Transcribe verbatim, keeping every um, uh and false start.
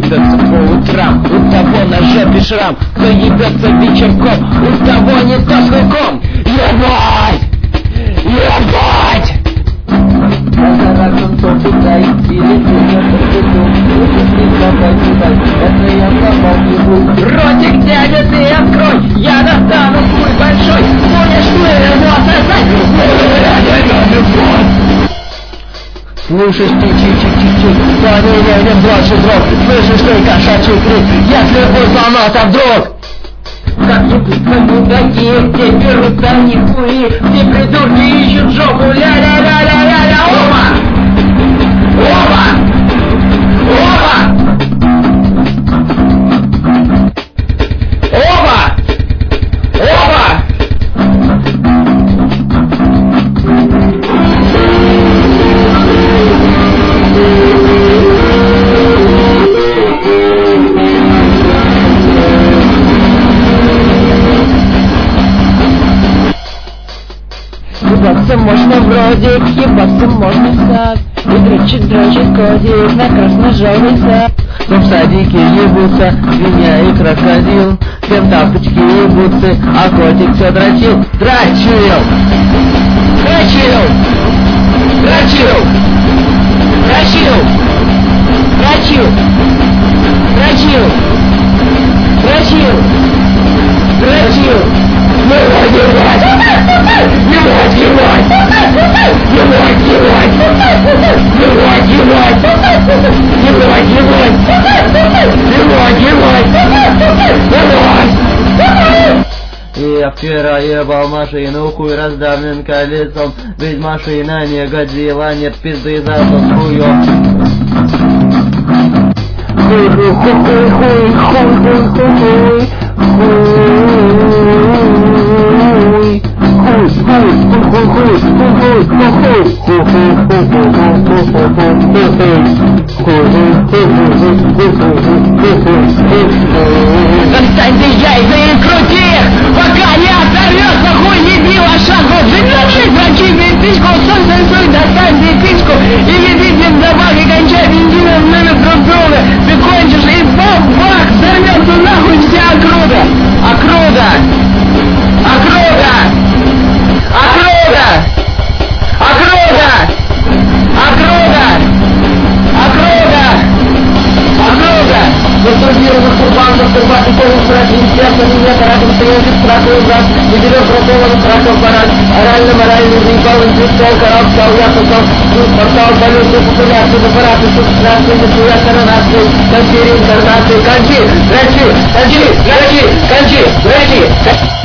ебется по утрам, у того на жопе шрам. Кто ебется вечерком, у того не то с хуйком. Ебать! Ебать! Ротик, дядя, ты открой, я достану хуй большой. Будешь ты его сосать. Слышишь ты, чик-чик-чик-чик, по ней не больше дрог. Слышишь ты, кошачий крик, если хуй сломался вдруг. Как-нибудь мудаки, где берутся нихуи, где придурки ищут жопу, ля-ля-ля-ля-ля-ля, оба! Оба! Оба! Оба! Оба! Ебаться можно вроде, ебаться можно в сад. И дрочит, дрочит кодик на красно-желтый сад. Но в садике ебутся свинья и крокодил. Всем тапочки ебутся, а котик все дрочил. Дрочил! Дрочил! Дрочил! Дрочил! Дрочил! Дрочил! Дрочил! Дрочил! Ебать, ебать! Ебать, ебать! Ебать, ебать! Ебать, ебать! Ебать, ебать! Ебать! Я вчера ебал машину, хуй раздавлен колесом. Ведь машина не годила, нет пизды за то с хуем. Хуй, хуй, хуй, хуй, хуй, хуй, хуй, Достань ты яйца и крути их, пока не оторвется, хуй еби лошадку. Живешь дрочи письку, солнце суй, достань ты письку и еби блин добавь и кончай бензином номер друг друга. Ты кончишь и бах-бах, взорвется нахуй вся округа. Округа! Округа! Округа! Округа! Округа! Округа! Округа! Застудированных курбанов, курбатый полный срак, министерство, минета, раком стоящих страховый брат, неделев бракованных раков баран, орально-моральный заебал, интеллектуал, коралл, стал, я писал, суд, портал, полюция, популяция, аппараты, субстрации, нахуя, коронации, кончи, реинкарнации, кончи, врачи, кончи, врачи, кончи, врачи.